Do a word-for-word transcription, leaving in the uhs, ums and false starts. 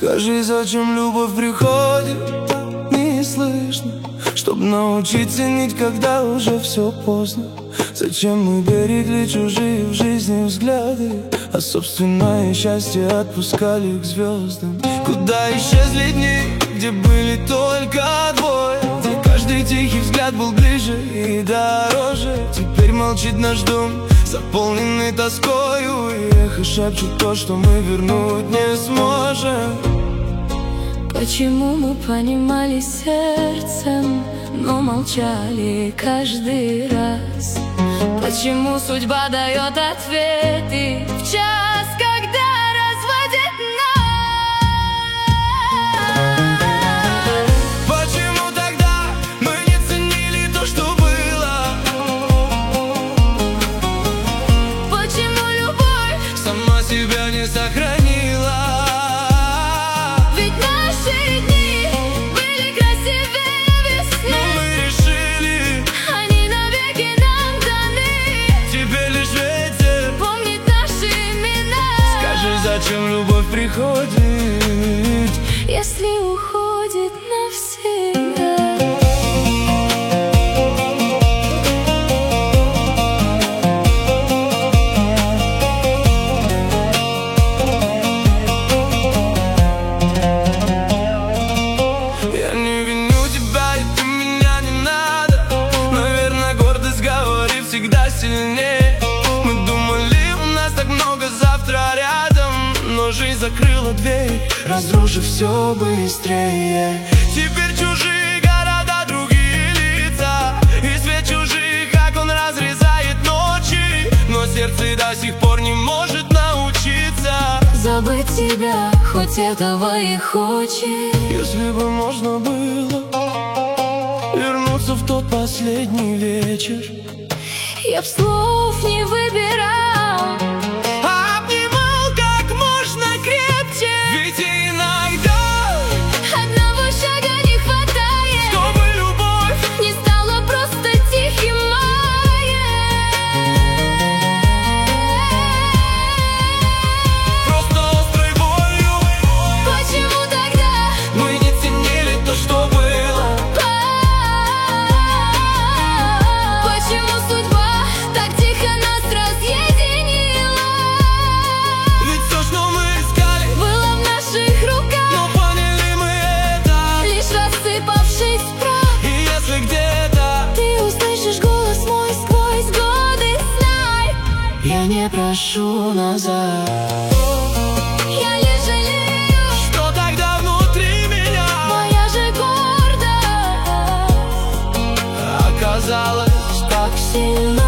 Скажи, зачем любовь приходит не слышно, чтоб научить ценить, когда уже все поздно. Зачем мы берегли чужие в жизни взгляды, а собственное счастье отпускали к звездам? Куда исчезли дни, где были только двое, где каждый тихий взгляд был ближе и дороже? Теперь молчит наш дом, заполненный тоскою, и эхо шепчет то, что мы вернуть не сможем. Почему мы понимали сердцем, но молчали каждый раз? Почему судьба дает ответы в час, когда разводит нас? Почему тогда мы не ценили то, что было? Почему любовь сама себя не сохранила? Ведь наши дни были красивее весны, Но мы решили, они навеки нам даны. теперь лишь ветер Помнит наши имена. Скажи, зачем любовь приходит, если уходит навсегда? Я не виню тебя, и ты меня не надо. Наверное, гордость говорит всегда сильнее. Мы думали, у нас так много завтра рядом, но жизнь закрыла дверь, разрушив все быстрее. Теперь чужие города, другие лица, и свет чужих окон разрезает ночи, но сердце до сих пор не может научиться Забыть тебя, хоть этого и хочет. Если бы можно было вернуться в тот последний вечер, Я б слов не выбирал, обнимал как можно крепче. Ведь иногда одного шага не хватает, чтобы любовь не стала просто тихим маем. просто острой болью. Почему тогда Мы не ценили то, что было. Почему судьба так тихо нас разъединила? Ведь все, что мы искали, Было в наших но руках, поняли мы это. лишь рассыпавшись в прах. И если где-то Ты услышишь голос мой сквозь годы, знай, я не прошу назад, я лишь жалею, что тогда внутри меня моя же гордость оказалось так сильно.